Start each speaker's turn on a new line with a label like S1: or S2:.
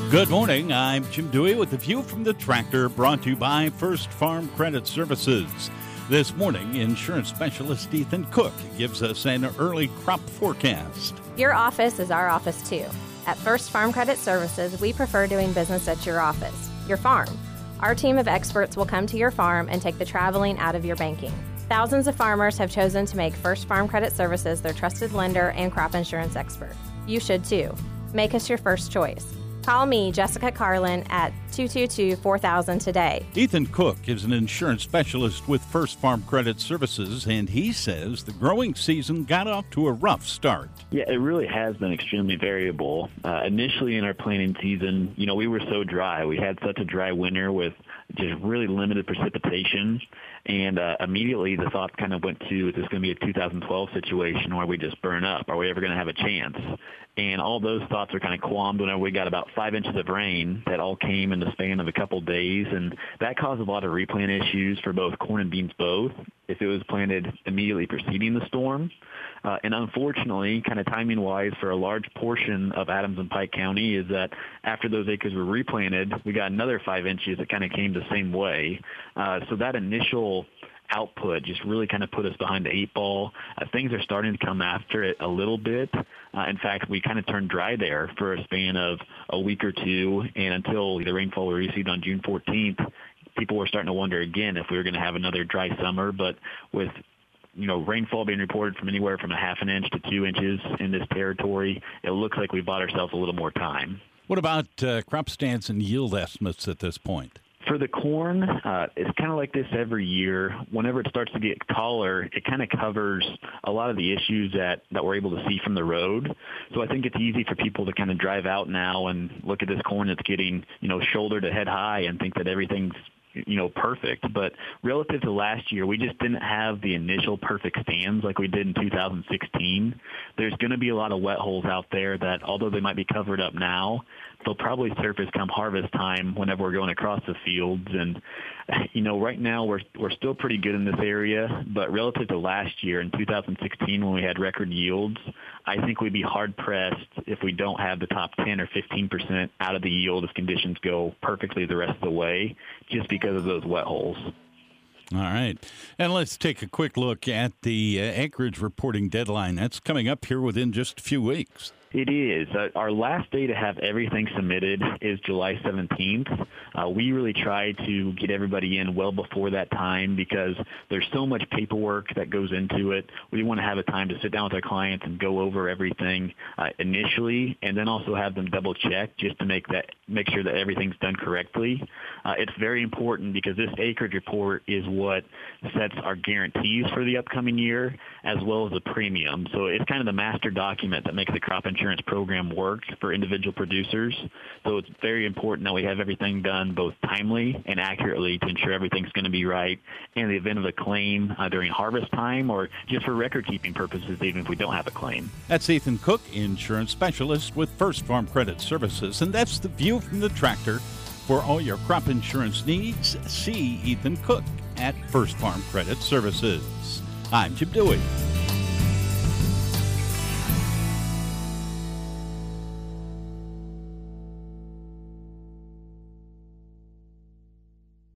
S1: Good morning. I'm Jim Dewey with the View from the Tractor, brought to you by First Farm Credit Services. This morning, insurance specialist Ethan Cook gives us an early crop forecast.
S2: Your office is our office too. At First Farm Credit Services, we prefer doing business at your office, your farm. Our team of experts will come to your farm and take the traveling out of your banking. Thousands of farmers have chosen to make First Farm Credit Services their trusted lender and crop insurance expert. You should too. Make us your first choice. Call me, Jessica Carlin, at 222-4000 today.
S1: Ethan Cook is an insurance specialist with First Farm Credit Services, and he says the growing season got off to a rough start.
S3: Yeah, it really has been extremely variable. Initially in our planting season, we were so dry. We had such a dry winter with just really limited precipitation, and immediately the thought kind of went to, is this going to be a 2012 situation where we just burn up? Are we ever going to have a chance? And all those thoughts are kind of qualmed whenever we got about 5 inches of rain that all came in the span of a couple days, and that caused a lot of replant issues for both corn and beans both, if it was planted immediately preceding the storm. And unfortunately, kind of timing-wise, for a large portion of Adams and Pike County, is that after those acres were replanted, we got another 5 inches that kind of came the same way. So that initial output just really kind of put us behind the eight ball. Things are starting to come after it a little bit. In fact, we kind of turned dry there for a span of a week or two, and until the rainfall we received on June 14th, people were starting to wonder again if we were going to have another dry summer. But with rainfall being reported from anywhere from a half an inch to 2 inches in this territory, it looks like we bought ourselves a little more time.
S1: What about crop stands and yield estimates at this point?
S3: For the corn, it's kind of like this every year. Whenever it starts to get taller, it kind of covers a lot of the issues that we're able to see from the road. So I think it's easy for people to kind of drive out now and look at this corn that's getting, shoulder to head high and think that everything's perfect. But relative to last year, we just didn't have the initial perfect stands like we did in 2016. There's going to be a lot of wet holes out there that, although they might be covered up now, they'll probably surface come harvest time whenever we're going across the fields. And, right now we're still pretty good in this area, but relative to last year in 2016 when we had record yields, I think we'd be hard-pressed if we don't have the top 10 or 15% out of the yield if conditions go perfectly the rest of the way, just because of those wet holes.
S1: All right. And let's take a quick look at the acreage reporting deadline. That's coming up here within just a few weeks.
S3: It is. Our last day to have everything submitted is July 17th. We really try to get everybody in well before that time because there's so much paperwork that goes into it. We want to have a time to sit down with our clients and go over everything initially, and then also have them double check just to make sure that everything's done correctly. It's very important because this acreage report is what sets our guarantees for the upcoming year as well as the premium. So it's kind of the master document that makes the crop insurance program work for individual producers. So it's very important that we have everything done both timely and accurately to ensure everything's going to be right in the event of a claim during harvest time or just for record-keeping purposes, even if we don't have a claim.
S1: That's Ethan Cook, insurance specialist with First Farm Credit Services, and that's the View from the Tractor. For all your crop insurance needs, see Ethan Cook at First Farm Credit Services. I'm Jim Dewey.